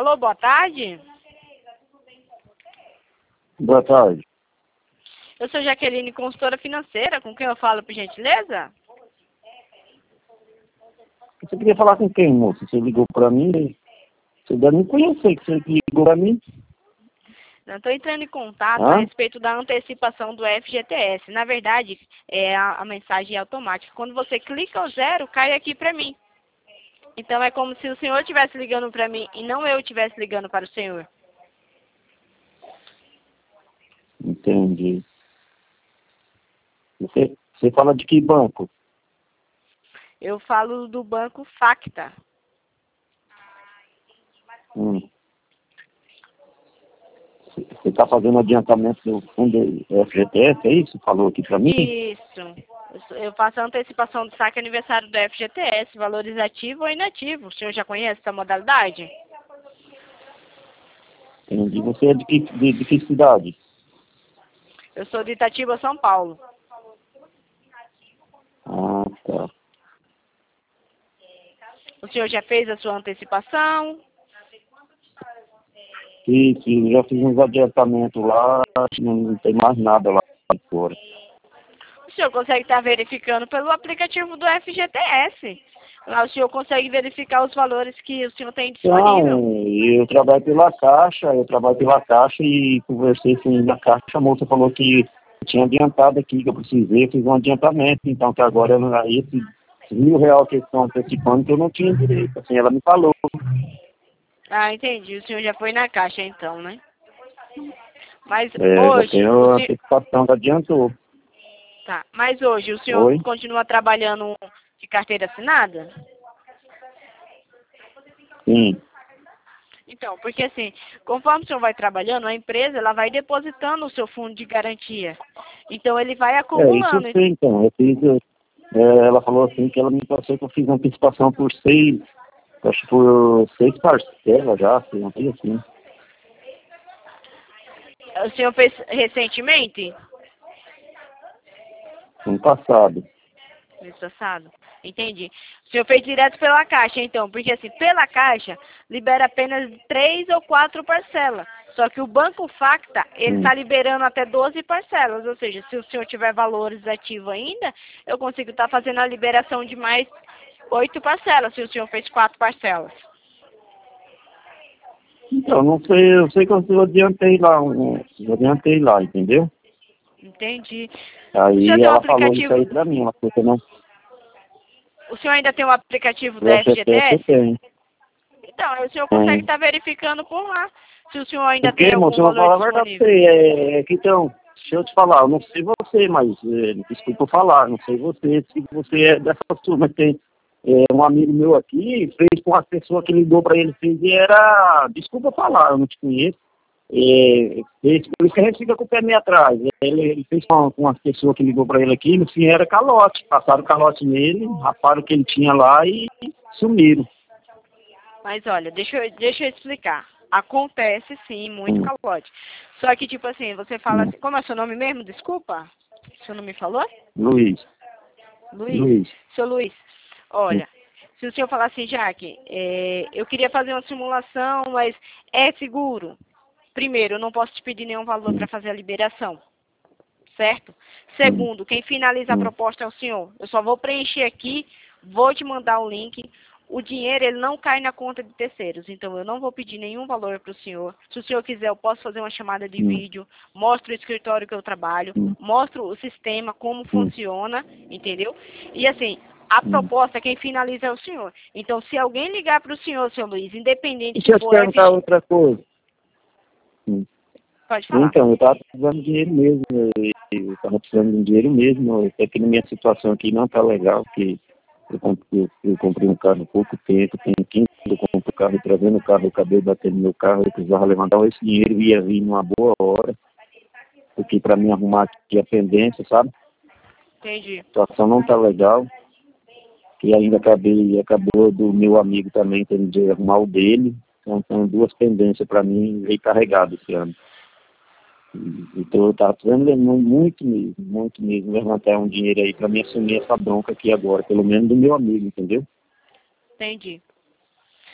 Alô, boa tarde. Boa tarde. Eu sou Jaqueline, consultora financeira. Com quem eu falo, por gentileza? Você queria falar com quem, moço? Você ligou para mim? Você deve me conhecer, que você ligou para mim. Não estou entrando em contato a respeito da antecipação do FGTS. Na verdade, a mensagem é automática. Quando você clica o 0, cai aqui para mim. Então é como se o senhor estivesse ligando para mim e não eu estivesse ligando para o senhor. Entendi. Você fala de que banco? Eu falo do banco Facta. Você está fazendo adiantamento do fundo FGTS, é isso? Falou aqui para mim? Isso. Eu faço a antecipação do saque aniversário do FGTS, valores ativo ou inativo. O senhor já conhece essa modalidade? Entendi. Você é de que cidade? Eu sou de Itatiba, São Paulo. Ah, tá. O senhor já fez a sua antecipação? Sim, já fiz uns adiantamentos lá, não tem mais nada lá fora. O senhor consegue estar verificando pelo aplicativo do FGTS. Lá o senhor consegue verificar os valores que o senhor tem disponível. Não, eu trabalho pela Caixa e conversei com a Caixa, a moça falou que eu tinha adiantado aqui, que eu precisei, fiz um adiantamento, então que agora esse R$ 1.000 que eles estão antecipando que eu não tinha direito, assim, ela me falou. Ah, entendi. O senhor já foi na Caixa então, né? Mas Já hoje, tenho a antecipação, já adiantou. tá. Mas hoje o senhor Oi? continua trabalhando de carteira assinada? Sim. Então, porque assim, conforme o senhor vai trabalhando, a empresa ela vai depositando o seu fundo de garantia. Então ele vai Isso eu acumulando. sei, então. Ela falou assim que ela me passou que eu fiz uma antecipação por 6, acho que por 6 parcelas já, não sei assim. O senhor fez recentemente? Ano passado. Mês passado? Entendi. O senhor fez direto pela Caixa, então, porque assim, pela Caixa, libera apenas 3 ou 4 parcelas. Só que o Banco Facta, ele está liberando até 12 parcelas. Ou seja, se o senhor tiver valores ativos ainda, eu consigo estar fazendo a liberação de mais 8 parcelas, se o senhor fez 4 parcelas. Então, não sei, eu sei que eu adiantei lá, entendeu? Entendi. O senhor Aí tem um ela falou isso aplicativo... aí pra mim, ela falou que eu não. O senhor ainda tem um aplicativo O da FGTS eu FGTS? tenho. Então, o senhor consegue Tem. estar verificando por lá, se o senhor ainda tem Porque, moço, algum eu vou valor falar a verdade pra disponível. você. Que então, deixa eu te falar, eu não sei você, mas desculpa eu falar, não sei você, se você é dessa turma, mas tem um amigo meu aqui, fez com a pessoa que ligou pra ele, fez e era, desculpa eu falar, eu não te conheço, por isso que a gente fica com o pé meio atrás. Ele fez com uma pessoa que ligou pra ele aqui, no fim era calote, passaram calote nele, raparam o que ele tinha lá e sumiram. Mas olha, deixa eu explicar. Acontece sim, muito calote. Só que, tipo assim, você fala assim, como é seu nome mesmo? Desculpa? O senhor não me falou? Luiz. Luiz. Seu Luiz, olha, se o senhor falar assim, Jaque, eu queria fazer uma simulação, mas é seguro? Primeiro, eu não posso te pedir nenhum valor para fazer a liberação, certo? Segundo, quem finaliza a proposta é o senhor. Eu só vou preencher aqui, vou te mandar o link. O dinheiro, ele não cai na conta de terceiros, então eu não vou pedir nenhum valor para o senhor. Se o senhor quiser, eu posso fazer uma chamada de vídeo, mostro o escritório que eu trabalho, mostro o sistema, como funciona, entendeu? E assim, a proposta, quem finaliza é o senhor. Então, se alguém ligar para o senhor, seu Luiz, independente Deixa se eu te for perguntar outra coisa. Pode falar. Então, eu estava precisando de dinheiro mesmo, eu estava precisando de dinheiro mesmo, até que na minha situação aqui não está legal, porque eu comprei um carro há pouco tempo, tenho 15 anos, eu comprei o carro e trazendo o carro, eu acabei batendo meu carro, eu precisava levantar esse dinheiro, ia vir numa boa hora, porque para mim arrumar aqui a pendência, sabe? Entendi. A situação não está legal, e ainda acabou do meu amigo também tendo de arrumar o dele, então são duas pendências para mim recarregadas esse ano. Então eu estava precisando muito mesmo levantar um dinheiro aí para me assumir essa bronca aqui agora, pelo menos do meu amigo, entendeu? Entendi.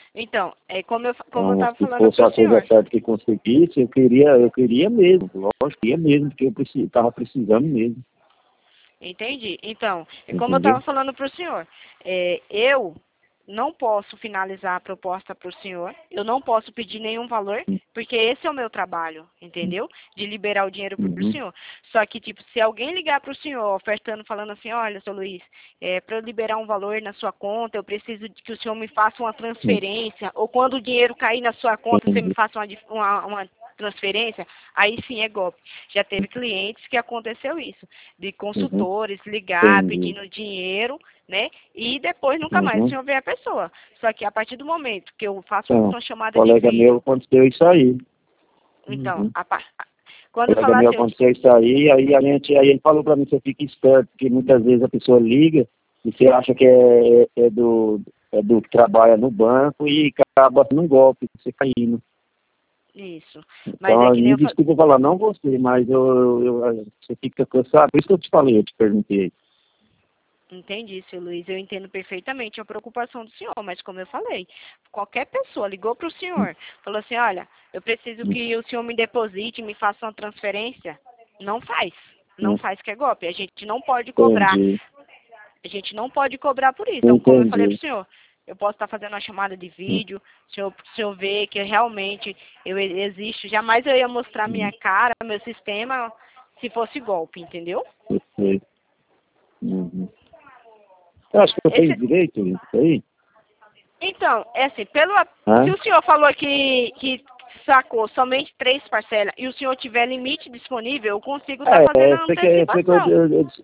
Então, como eu Então, estava se falando fosse para a o coisa senhor. certa que conseguisse, eu queria mesmo, lógico, queria mesmo, porque eu estava precisando mesmo, Entendi. Então, como eu entendeu? estava falando para o senhor, eu não posso finalizar a proposta para o senhor, eu não posso pedir nenhum valor, porque esse é o meu trabalho, entendeu? De liberar o dinheiro para o Uhum, senhor. Só que, tipo, se alguém ligar para o senhor ofertando, falando assim, olha, seu Luiz, para eu liberar um valor na sua conta, eu preciso de que o senhor me faça uma transferência, ou quando o dinheiro cair na sua conta, você me entendi, faça uma transferência, aí sim é golpe. Já teve clientes que aconteceu isso, de uhum, consultores ligar entendi. pedindo dinheiro, né? E depois nunca mais o Uhum. senhor vê a pessoa. Só que a partir do momento que eu faço Então, uma chamada de colega meu vídeo, aconteceu isso aí. então, Uhum. quando eu Colega falar meu assim, aconteceu isso aí, aí ele falou para mim, você fica esperto, porque muitas vezes a pessoa liga e você acha que é do que trabalha no banco e acaba num golpe, você caindo. isso, mas é Então, que nem me eu falei. desculpa falar, não você, mas você fica cansado. Por isso que eu te falei, eu te perguntei. Entendi, seu Luiz, eu entendo perfeitamente a preocupação do senhor, mas como eu falei, qualquer pessoa ligou para o senhor, falou assim, olha, eu preciso que o senhor me deposite, me faça uma transferência, não faz, não faz que é golpe, a gente não pode cobrar, Entendi, a gente não pode cobrar por isso. Então, como eu falei para o entendi, senhor, eu posso estar fazendo uma chamada de vídeo, o senhor vê que realmente eu existo, jamais eu ia mostrar minha cara, meu sistema, se fosse golpe, entendeu? perfeito. Uhum. Eu acho que eu Esse, fiz direito isso aí. então, é assim, se Hã? o senhor falou que sacou somente 3 parcelas e o senhor tiver limite disponível, eu consigo estar fazendo a Foi que antecipação.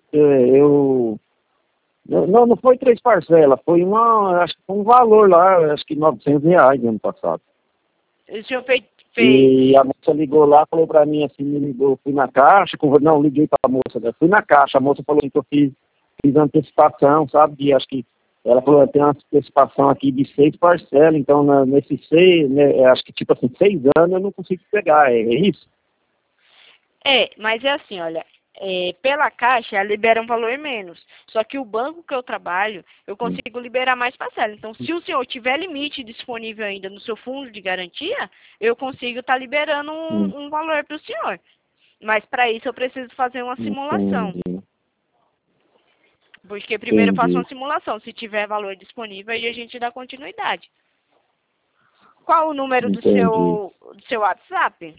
não foi 3 parcelas, acho que foi um valor lá, acho que R$ 900 no ano passado. O senhor fez. E a moça ligou lá, falou pra mim assim, me ligou, fui na caixa, não, liguei pra moça, né, fui na caixa, a moça falou assim que eu fiz antecipação, sabe, acho que ela falou, tem uma antecipação aqui de 6 parcelas, então nesses 6, né, acho que tipo assim, 6 anos eu não consigo pegar, é isso? Mas é assim, olha, pela Caixa ela libera um valor menos. Só que o banco que eu trabalho, eu Hum, consigo liberar mais parcela. Então, se o senhor tiver limite disponível ainda no seu fundo de garantia, eu consigo estar liberando hum, um valor para o senhor. Mas para isso eu preciso fazer uma simulação. entendi, Porque primeiro eu faço uma entendi. simulação. Se tiver valor disponível, aí a gente dá continuidade. Qual o número do Entendi. seu WhatsApp?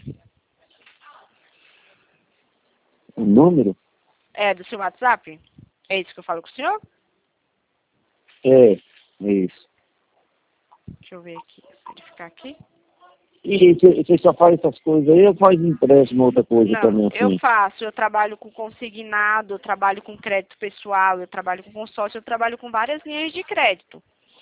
O número? Do seu WhatsApp? É isso que eu falo com o senhor? É isso. Deixa eu ver aqui, verificar aqui. E você só faz essas coisas aí ou faz empréstimo outra coisa Não, também eu assim? faço, eu trabalho com consignado, eu trabalho com crédito pessoal, eu trabalho com consórcio, eu trabalho com várias linhas de crédito.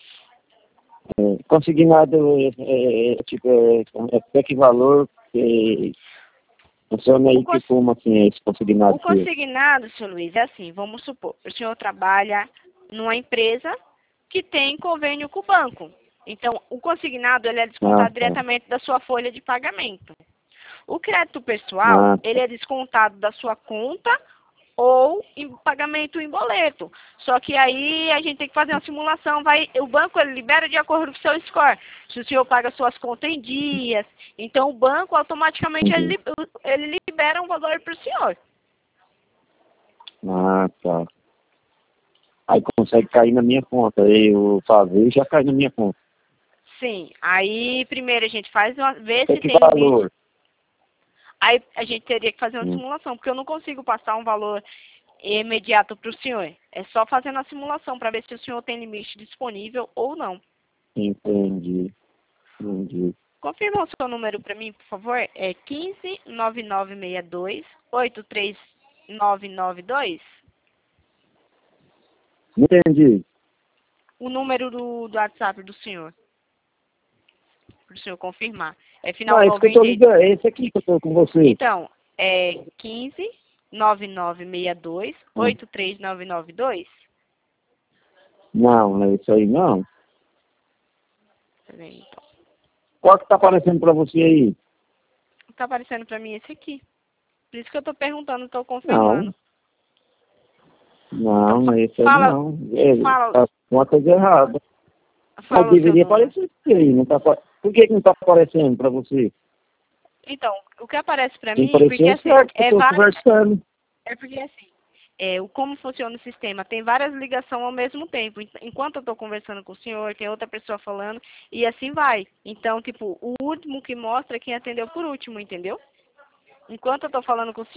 Consignado tipo, até que valor funciona O, aí que cons- como assim é esse o consignado seu? consignado, seu Luiz, é assim, vamos supor, o senhor trabalha numa empresa que tem convênio com o banco. Então, o consignado, ele é Ah, descontado tá. diretamente da sua folha de pagamento. O crédito pessoal, Ah, ele é descontado da sua conta ou em pagamento em boleto. Só que aí a gente tem que fazer uma simulação. O banco ele libera de acordo com o seu score. Se o senhor paga suas contas em dias, então o banco automaticamente entendi. ele libera um valor para o senhor. Ah, tá. Aí consegue cair na minha conta. Aí eu fazer e já cai na minha conta. Sim. Aí primeiro a gente vê Até se que tem limite. valor? Aí a gente teria que fazer uma Hum, simulação, porque eu não consigo passar um valor imediato para o senhor. É só fazendo a simulação para ver se o senhor tem limite disponível ou não. entendi. Entendi. Confirma o seu número para mim, por favor. É 15-9962-83992. Entendi. O número do WhatsApp do senhor, para o senhor confirmar. É Não, final é isso que eu tô 90. ligando. É esse aqui que eu tô com você. Então, é 15-9962-83992. Não, não é isso aí não. Peraí, então. Qual que tá aparecendo pra você aí? Tá aparecendo para mim esse aqui. Por isso que eu tô perguntando, tô Não, confirmando. Então, não é isso aí fala, não. É, fala, tá uma coisa errada. Fala Mas o seu deveria número. aparecer aí, não tá, por que não está aparecendo para você? Então, o que aparece para Tem mim, que porque aparecer assim, certo, eu estou conversando. é porque assim, como funciona o sistema, tem várias ligações ao mesmo tempo. Enquanto eu estou conversando com o senhor, tem outra pessoa falando, e assim vai. Então, tipo, o último que mostra é quem atendeu por último, entendeu? Enquanto eu estou falando com o senhor,